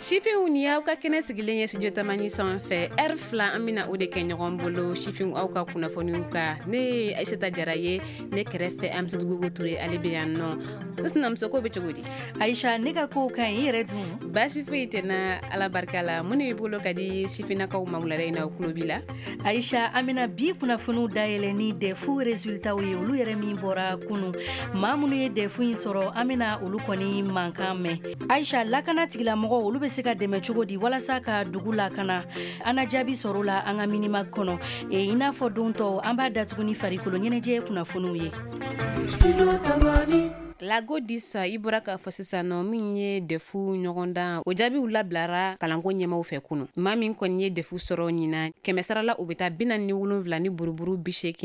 Shifin ni aw ka kɛnɛ sigilen ye studio tamani sanfɛ heure fila an bɛna o de kɛ ɲɔgɔn bolo Shifin aw ka kunnafoniw ka ne Aisata Jara ye ne kɛrɛfɛ Amsatou Gogo Touré ale bɛ yan nɔ sinamuso ko bɛ cogo di Aisha ne ka ko kan i yɛrɛ dun baasi foyi tɛ na ala barika la mun de b'i bolo ka di Sifinakaw ma wulada in na kulo b'i la Aisha an bɛna bi kunnafoniw dayɛlɛ ni DEF résultat ye olu yɛrɛ min bɔra kunu maa minnu ye DEF in sɔrɔ an bɛna olu kɔni mankan mɛn Aisha lakana tigilamɔgɔ olu bɛ se ka dɛmɛ cogo di walasa ka dugu lakana an na jaabi sɔrɔ la an ka minima kɔnɔ i n'a fɔ don tɔ an b'a datugu ni farikolo ɲɛnajɛ kunnafoniw ye Lago Disa i bɔra k'a fɔ sisan nɔ min ye DEF ɲɔgɔndan o jaabiw labilara kalanko ɲɛmaw fɛ kunu maa min kɔni ye DEF sɔrɔ ɲina kɛmɛ sarala o bɛ taa 47 ni buruburu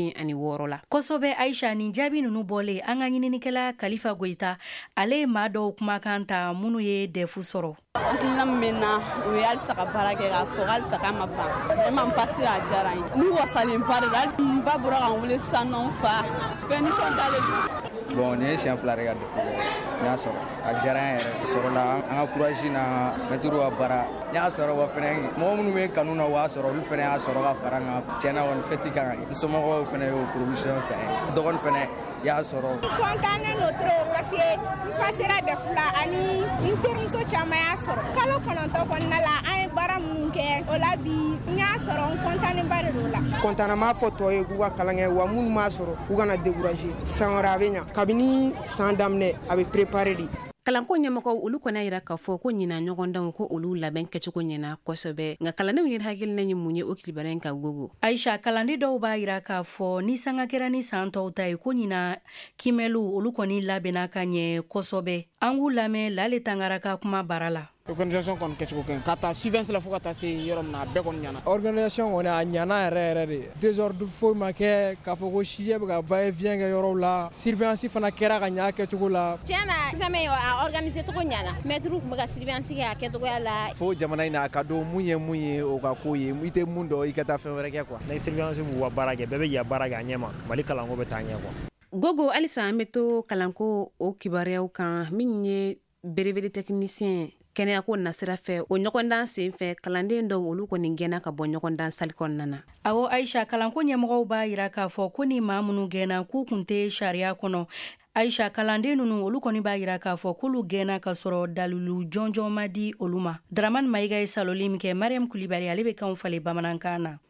86 la kosɛbɛ Aisha nin jaabi ninnu bɔlen an ka ɲininikɛla Kalifa Goyita ale ye maa dɔw kumakan ta minnu ye DEF sɔrɔ hakilina min na o ye halisa ka baara kɛ k'a fɔ halisa k'a ma ban vraiment n passer a diyara n ye n wasalenba de la n ba bɔra ka n wele sisan nɔ n fa bɛɛ nisɔndiyalen don bon ni siɲɛ fila de ka DEF n y'a sɔrɔ a diyara n yɛrɛ sɔrɔla an ka courage na mɛtiriw ka baara n y'a sɔrɔ wa fɛnɛ mɔgɔ minnu bɛ kanu na o y'a sɔrɔ olu fɛnɛ y'a sɔrɔ ka fara n kan tiɲɛna kɔni fɛti kan ka kɛ n somɔgɔw fɛnɛ y'o promotion ta ye dɔgɔnin fɛnɛ y'a sɔrɔ kontaane no trop parce que n passera DEF la ani n terimuso caman y'a sɔrɔ kalo 9 kɔnɔna la an ye baara minnu kɛ o la bi n y'a sɔrɔ n kontaaneba de don la kontaanama fɔ tɔ ye k'u ka kalan kɛ wa minnu m'a sɔrɔ u kana décourager san wɛrɛ a bɛ ɲa kabini san daminɛ a bɛ préparer de kalanko ɲɛmɔgɔw olu kɔnɔ yira k'a fɔ ko ɲina ɲɔgɔndanw ko olu labɛn kɛcogo ɲɛna kosɛbɛ nka kalandenw yɛrɛ hakilina ye mun ye o kilibara in ka Gogo Aisha kalanden dɔw b'a yira k'a fɔ ni sanga kɛra ni san tɔw ta ye ko ɲina kimɛliw olu kɔni labɛnna ka ɲɛ kosɛbɛ an k'u lamɛn Lale Tangara ka kuma bara la organisation kɔni kɛcogo kɛ ka taa suivance la fo ka taa se yɔrɔ min na a bɛɛ kɔni ɲana organisation kɔni a ɲana yɛrɛ yɛrɛ de désordre foyi ma kɛ k'a fɔ ko sujet bɛ ka va et vient kɛ yɔrɔw la surveillance fana kɛra ka ɲa kɛcogo la tiɲɛna examen a organiser cogo ɲana maître tun bɛ ka surveillance kɛ a kɛcogoya la fo jamana in na a ka don mun ye o ka ko ye i tɛ mun dɔn i ka taa fɛn wɛrɛ kɛ quoi ni surveillance b'u ka baara kɛ bɛɛ bɛ ya baara kɛ a ɲɛ ma Mali kalanko bɛ taa ɲɛ quoi Gogo halisa an bɛ to kalanko o kibaruyaw kan min ye belebele technicien kɛnɛya ko nasira fɛ o ɲɔgɔndan sen fɛ kalanden dɔw olu kɔni gɛnna ka bɔ ɲɔgɔndan sali kɔnɔna na awɔ Aisha kalanko ɲɛmɔgɔw b'a yira k'a fɔ ko ni maa minnu gɛnna k'u kun tɛ sariya kɔnɔ Aisha kalanden ninnu olu kɔni b'a yira k'a fɔ k'olu gɛnna ka sɔrɔ dalilu jɔnjɔn ma di olu ma Dramane Maïga ye saloli min kɛ Mariam Kulibali ale bɛ kanw falen bamanankan na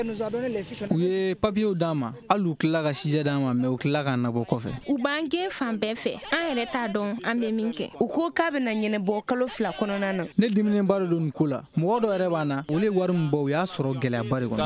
u ye papiyew d'an ma hali u tila ka sijɛ d'an ma mɛ u tila ka nabɔ kɔfɛ u b'an gɛn fan bɛɛ fɛ an yɛrɛ t'a dɔn an bɛ min kɛ u ko k'a bɛna ɲɛnɛbɔ kalo 2 kɔnɔna na ne diminenba de don nin ko la mɔgɔ dɔ yɛrɛ b'an na olu ye wari min bɔ u y'a sɔrɔ gɛlɛyaba de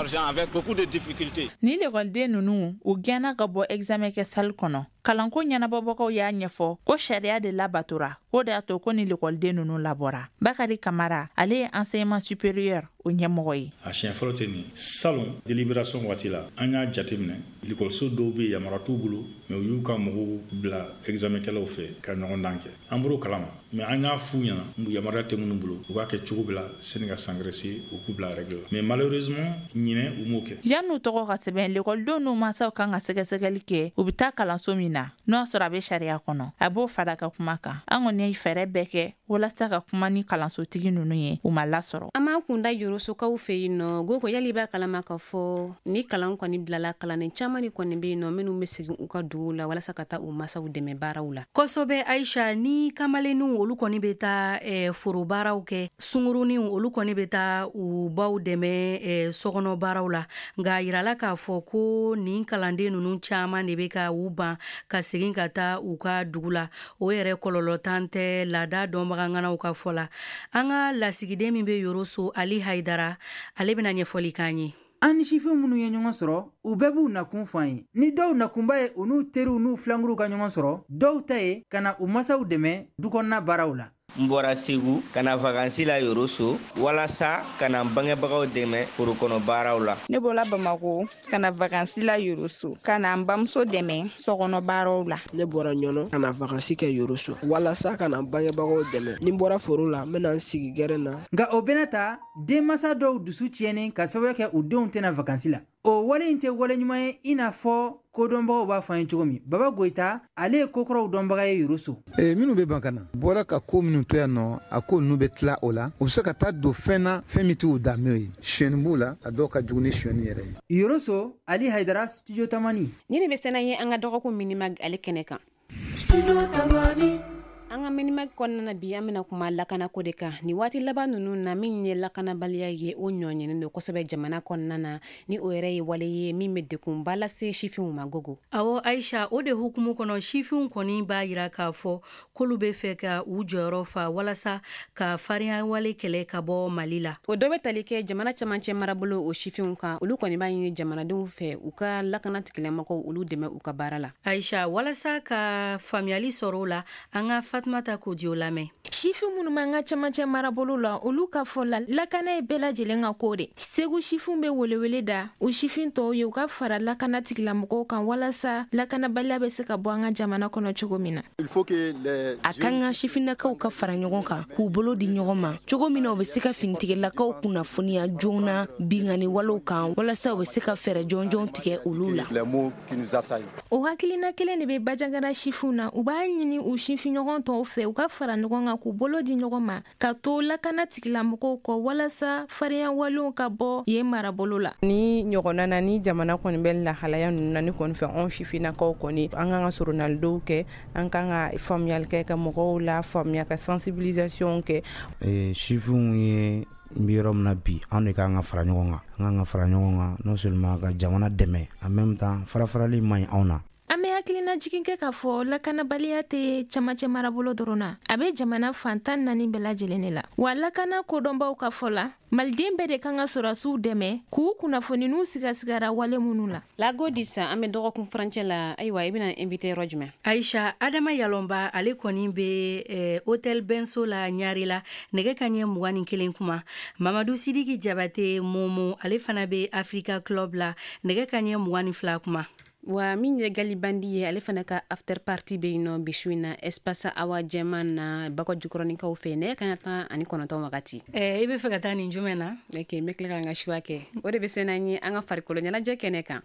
kɔnɔ ni lekɔliden ninnu u gɛnna ka bɔ examen kɛ sali kɔnɔ kalanko ɲɛnabɔbagaw y'a ɲɛfɔ ko sariya de labatora o de y'a to ko ni lekɔliden ninnu labɔra Bakari Kamara ale ye enseignement supérieur o ɲɛmɔgɔ ye a siɲɛ fɔlɔ tɛ nin salon délibération waati la an y'a jateminɛ likɔliso dɔw bɛ yamara t'u bolo mɛ u y'u ka mɔgɔw bila examenkɛlaw fɛ ka ɲɔgɔndan kɛ an b'o kalama mɛ an y'a f'u ɲɛna yamaruya tɛ minnu bolo u b'a kɛ cogo bila sani ka sangresi u k'u bila règle la mɛ malheureusement ɲinɛ u m'o kɛ yan'u tɔgɔ ka sɛbɛn lekɔlidenw n'u mansaw kan ka sɛgɛsɛgɛli kɛ u bɛ taa kalanso min na n'o y'a sɔrɔ a bɛ sariya kɔnɔ a b'o fara ka kuma kan an kɔni ye fɛɛrɛ bɛɛ kɛ walasa ka kuma ni kalansotigi ninnu ye u ma lasɔrɔ an m'an kunda yorosokaw fɛ yen nɔ Gogo yali b'a kalama ka fɔ ni kalan kɔni bilala kalanden caman de kɔni bɛ yen nɔ minnu bɛ segin u ka duguw la walasa ka taa u masaw dɛmɛ baaraw la kosɛbɛ Aisha ni kamalenninw olu kɔni bɛ taa foro baaraw kɛ sunguruninw olu kɔni bɛ taa u baw dɛmɛ sokɔnɔ baaraw la nka yirala k'a fɔ ko nin kalanden ninnu caman de bɛ ka u ban ka segin ka taa u ka dugu la o yɛrɛ kɔlɔlɔ tan tɛ laada dɔnbaganganaw ka fɔ la an ka lasigiden min bɛ Yoroso Ali Haidara ale bɛna ɲɛfɔli k'an ye an ni sifin minnu ye ɲɔgɔn sɔrɔ u bɛɛ b'u nakun fɔ an ye ni dɔw nakunba ye u n'u teriw n'u filankuruw ka ɲɔgɔn sɔrɔ dɔw ta ye ka na u masaw dɛmɛ dukɔnɔna baaraw la n bɔra Segu ka na vacances la Yoroso walasa ka na bangebagaw dɛmɛ forokɔnɔ baaraw la. Ne bɔra Bamako ka na vacances la Yoroso ka na n bamuso dɛmɛ sokɔnɔ baaraw la. Ne bɔra Ɲɔnɔ ka na vacances kɛ Yoroso walasa ka na bangebagaw dɛmɛ. Ni n bɔra foro la n bɛna n sigi gɛrɛn na. Nka o bɛna ta denmansa dɔw dusu tiɲɛnen ka sababu kɛ u denw tɛna vacances la. O wale in tɛ wale ɲuman ye i n'a fɔ ko dɔnbagaw b'a fɔ an ye cogo min Baba Goyita ale ye kokɔrɔw dɔnbaga ye Yoroso. minnu bɛ ban ka na bɔra ka ko minnu to yan nɔ a ko ninnu bɛ tila o la u bɛ se ka taa don fɛn na fɛn min t'u danbew ye suyɛni b'u la a dɔw ka jugu ni suyɛni yɛrɛ ye. Yoroso Ali Haidara Studio Tamani. Ni ne bɛ sɛnɛ ye an ka dɔgɔkun Minimag ale kɛnɛ kan. Studio Tamani. An ka Minimag kɔnɔna bi an bɛna kuma lakana ko de kan ni waati laban ninnu na min ye lakanabaliya ye o ɲɔɲɛnen don kosɛbɛ jamana kɔnɔna na ni o yɛrɛ ye wale ye min bɛ dekunba lase sifinw ma gogo. Awɔ Aisha o de hukumu kɔnɔ sifinw kɔni b'a yira k'a fɔ k'olu bɛ fɛ ka u jɔyɔrɔ fa walasa ka farinya wale kɛlɛ ka bɔ Mali la. O dɔ bɛ tali kɛ jamana camancɛ marabolo o sifinw kan olu kɔni b'a ɲini jamanadenw fɛ u ka lakana tigilamɔgɔw olu dɛmɛ u ka baara la. Aisha walasa ka faamuyali sɔrɔ o la an ka Fatumata Kodio lamɛn. Sifin minnu man ka camancɛ marabolo la olu ka fɔ la lakana ye bɛɛ lajɛlen ka ko de. Segu sifin bɛ welewele da o sifin tɔw ye u ka fara lakana tigilamɔgɔw kan walasa lakanabaliya bɛ se ka bɔ an ka jamana kɔnɔ cogo min na. A kan ka sifinnakaw ka fara ɲɔgɔn kan k'u bolo di ɲɔgɔn ma cogo min na u bɛ se ka finitigilakaw kunnafoniya joona bingani walew kan walasa u bɛ se ka fɛɛrɛ jɔnjɔn tigɛ olu la. O hakilina kelen de bɛ Bajangara sifin na u b'a ɲini u sifin ɲɔgɔn tɔw fɛ u ka fara ɲɔgɔn kan k'u bolo di ɲɔgɔn ma ka to lakana tigilamɔgɔw kɔ walasa farinya walew ka bɔ yen marabolo la. Ni ɲɔgɔnna na ni jamana kɔni bɛ lahalaya ninnu na ni kɔni fɛ anw sifinnakaw kɔni an kan ka soronnalidow kɛ an kan ka faamuyali kɛ ka mɔgɔw la faamuya ka sensibilisation kɛ. Sifinw ye n bɛ yɔrɔ min na bi anw de kan ka fara ɲɔgɔn kan an kan ka fara ɲɔgɔn kan non seulement ka jamana dɛmɛ en même temps farafarali man ɲi anw na. An bɛ hakilina jigin kɛ k'a fɔ lakanabaliya tɛ camancɛ marabolo dɔrɔn na a bɛ jamana fantan 4 bɛɛ lajɛlen de la wa lakana kodɔnbaw ka fɔ la maliden bɛɛ de kan ka sɔrɔsiw dɛmɛ k'u kunnafoni n'u sigasigara wale minnu la. Lago disa an bɛ dɔgɔkun furancɛ la ayiwa i bɛna invité yɔrɔ jumɛn. Aisha Adama Yalɔnba ale kɔni bɛ hôtel Benso la Ɲari la nɛgɛ kaɲɛ 21 kuma Mamadu Sidiki Jabate Momo ale fana bɛ Africa Club la nɛgɛ kaɲɛ 22 kuma. Wa min ye Galibandi ye ale fana ka after party be yen bi su in na espace awa jɛman na Bakɔ Jikɔrɔnikaw fɛ ne kan ka 19 wagati. I bɛ fɛ ka taa nin jumɛn na? Ok n bɛ tila ka n ka choix kɛ o de bɛ se n'an ye an ka farikolo ɲɛnajɛ kɛnɛ kan.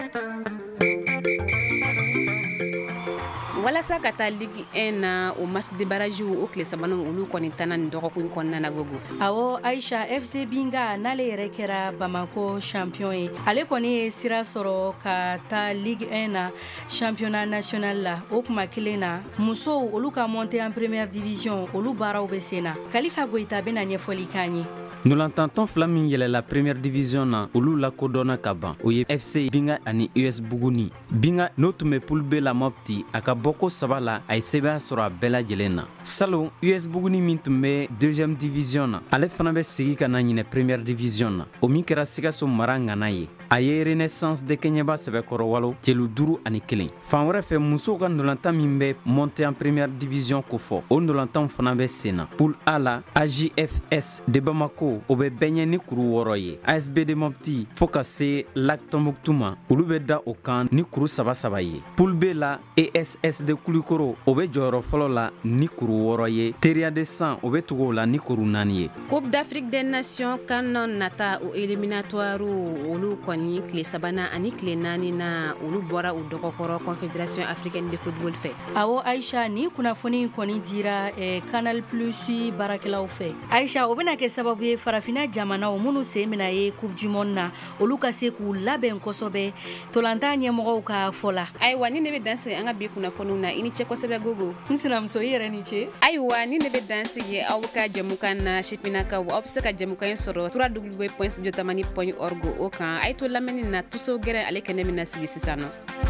Walasa ka taa Ligue 1 na o match de barrage o tile sabanan olu kɔni tana nin dɔgɔkun kɔnɔna na gogo. Awɔ Aisha FC Binga n'ale yɛrɛ kɛra Bamako champion ye ale kɔni ye sira sɔrɔ ka taa Ligue 1 na championnat national la o kuma kelen na musow olu ka monter en première division olu baaraw bɛ sen na Kalifa Goyita bɛna ɲɛfɔli k'an ye. Ndolantanton fila min yɛlɛla première division na olu lakodɔnna ka ban o ye FC Binga ani US Buguni. Binga n'o tun bɛ poule B la Mopti a ka bɔ ko 3 la a ye sɛbɛn sɔrɔ a bɛɛ lajɛlen na. Salon US Buguni min tun bɛ deuxième division na ale fana bɛ segi ka na ɲinɛ première division na o min kɛra Sikaso mara ŋana ye. A ye Renaissance de Keɲɛba sɛbɛkɔrɔ walo celu 5 fan wɛrɛ fɛ musow ka ndolantan min bɛ monter en première division ko fɔ o ndolantanw fana bɛ sen na. Poule A la AJFS de Bamako o bɛ bɛɲɛ ni kuru 6 ye. ASB de Mopti fo ka se Lac Tombouctou ma olu bɛ da o kan ni kuru 3 ye. Poule B la ESS de Kulikoro o bɛ jɔyɔrɔ fɔlɔ la ni kuru 6 ye. Teria de San o bɛ tugu o la ni kuru 4 ye. Coupe d'Afrique des Nations kanon nata o éliminatoire olu kɔni tile sabanan ani tile 4 na olu bɔra u dɔgɔkɔrɔ Confédération africaine de football fɛ. Awɔ Aisha ni kunnafoni kɔni dira Canal Plus baarakɛlaw fɛ. Aisha o bɛna kɛ sababu ye farafina jamanaw minnu sen mina ye Coupe du Monde na olu ka se k'u labɛn kosɛbɛ tolantan ɲɛmɔgɔw ka fɔ la. Ayiwa ni ne bɛ dan sigi an ka bi kunnafoniw na i ni cɛ kosɛbɛ gogo. N sinamuso i yɛrɛ ni ce. Ayiwa ni ne bɛ dan sigi aw ka jɛmukan na sifinnakaw aw bɛ se ka jɛmukan in sɔrɔ www.studiotamani.org o kan a ye to lamɛnni na tuso gɛrɛ ale kɛnɛ min na sigi sisan nɔ.